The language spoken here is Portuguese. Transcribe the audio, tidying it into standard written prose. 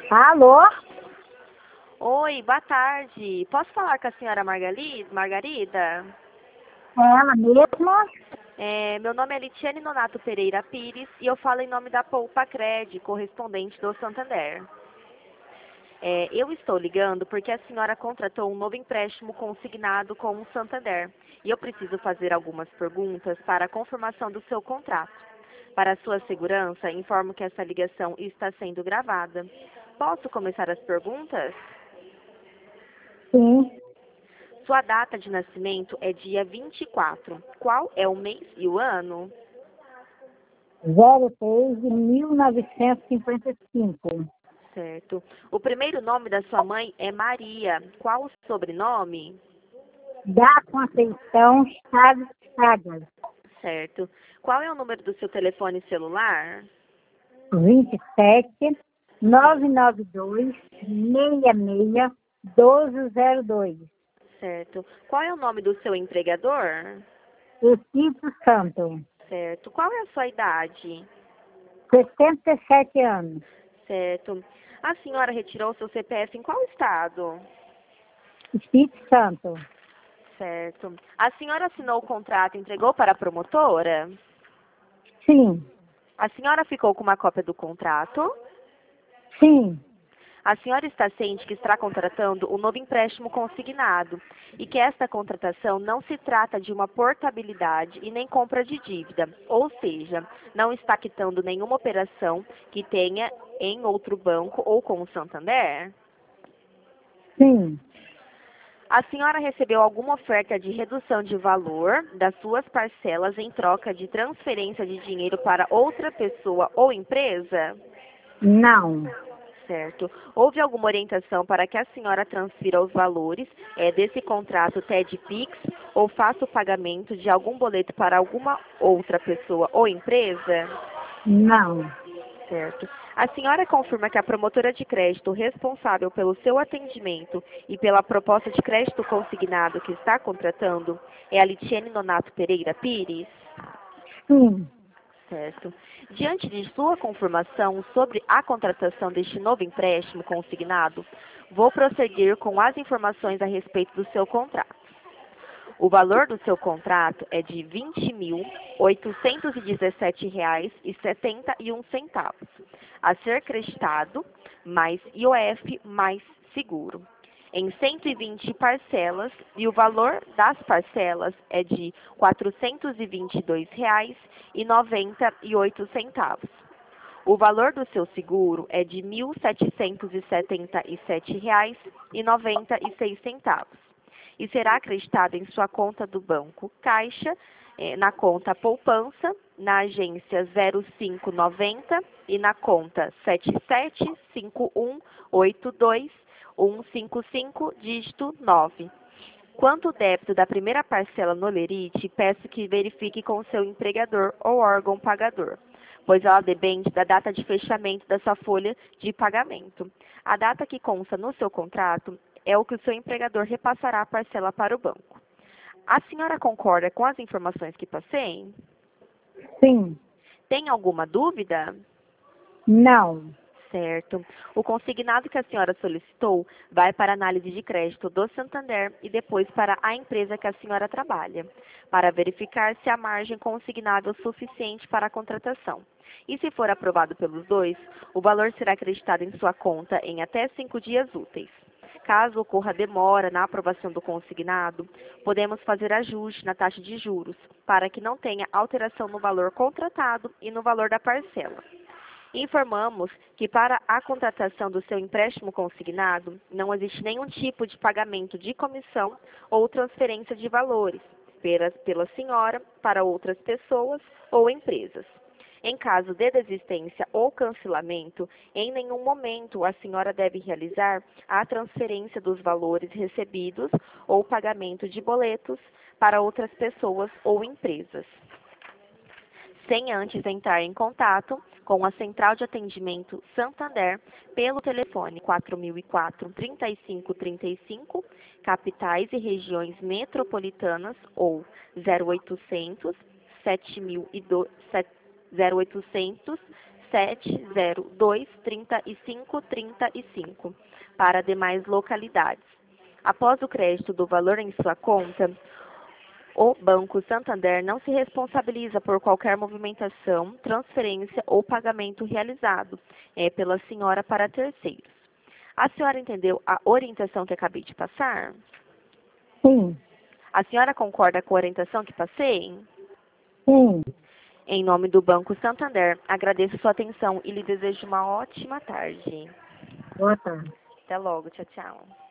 Alô? Oi, boa tarde. Posso falar com a senhora Margarida? Ela mesma? Meu nome é Litiane Nonato Pereira Pires e eu falo em nome da Poupa Cred, correspondente do Santander. Eu estou ligando porque a senhora contratou um novo empréstimo consignado com o Santander e eu preciso fazer algumas perguntas para a confirmação do seu contrato. Para sua segurança, informo que essa ligação está sendo gravada. Posso começar as perguntas? Sim. Sua data de nascimento é dia 24. Qual é o mês e o ano? 03 de 1955. Certo. O primeiro nome da sua mãe é Maria. Qual o sobrenome? Da Conceição Chaves Chagas. Certo. Qual é o número do seu telefone celular? 27 992 66 1202. Certo. Qual é o nome do seu empregador? Espírito Santo. Certo. Qual é a sua idade? 67 anos. Certo. A senhora retirou seu CPF em qual estado? Espírito Santo. Certo. A senhora assinou o contrato e entregou para a promotora? Sim. A senhora ficou com uma cópia do contrato? Sim. A senhora está ciente que está contratando um novo empréstimo consignado e que esta contratação não se trata de uma portabilidade e nem compra de dívida, ou seja, não está quitando nenhuma operação que tenha em outro banco ou com o Santander? Sim. A senhora recebeu alguma oferta de redução de valor das suas parcelas em troca de transferência de dinheiro para outra pessoa ou empresa? Não. Certo. Houve alguma orientação para que a senhora transfira os valores desse contrato TED Pix ou faça o pagamento de algum boleto para alguma outra pessoa ou empresa? Não. Certo. A senhora confirma que a promotora de crédito responsável pelo seu atendimento e pela proposta de crédito consignado que está contratando é a Litiane Nonato Pereira Pires? Sim. Certo. Diante de sua confirmação sobre a contratação deste novo empréstimo consignado, vou prosseguir com as informações a respeito do seu contrato. O valor do seu contrato é de R$ 20.817,71, a ser creditado, mais IOF, mais seguro, em 120 parcelas, e o valor das parcelas é de R$ 422,98. O valor do seu seguro é de R$ 1.777,96 e será acreditado em sua conta do Banco Caixa, na conta Poupança, na agência 0590 e na conta 775182155, dígito 9. Quanto ao débito da primeira parcela no Lerite, peço que verifique com seu empregador ou órgão pagador, pois ela depende da data de fechamento da sua folha de pagamento. A data que consta no seu contrato é o que o seu empregador repassará a parcela para o banco. A senhora concorda com as informações que passei? Sim. Tem alguma dúvida? Não. Certo. O consignado que a senhora solicitou vai para a análise de crédito do Santander e depois para a empresa que a senhora trabalha, para verificar se a margem consignada é suficiente para a contratação. E se for aprovado pelos dois, o valor será acreditado em sua conta em até 5 dias úteis. Caso ocorra demora na aprovação do consignado, podemos fazer ajuste na taxa de juros, para que não tenha alteração no valor contratado e no valor da parcela. Informamos que para a contratação do seu empréstimo consignado, não existe nenhum tipo de pagamento de comissão ou transferência de valores pela senhora para outras pessoas ou empresas. Em caso de desistência ou cancelamento, em nenhum momento a senhora deve realizar a transferência dos valores recebidos ou pagamento de boletos para outras pessoas ou empresas, sem antes entrar em contato com a Central de Atendimento Santander pelo telefone 4004-3535, capitais e regiões metropolitanas, ou 0800 0800 7023535 para demais localidades. Após o crédito do valor em sua conta, o Banco Santander não se responsabiliza por qualquer movimentação, transferência ou pagamento realizado pela senhora para terceiros. A senhora entendeu a orientação que acabei de passar? Sim. A senhora concorda com a orientação que passei? Sim. Em nome do Banco Santander, agradeço sua atenção e lhe desejo uma ótima tarde. Boa tarde. Até logo. Tchau, tchau.